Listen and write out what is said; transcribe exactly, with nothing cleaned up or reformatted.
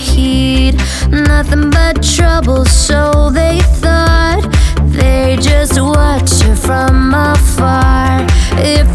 heed. Nothing but trouble, so they thought. They just watch you from afar. If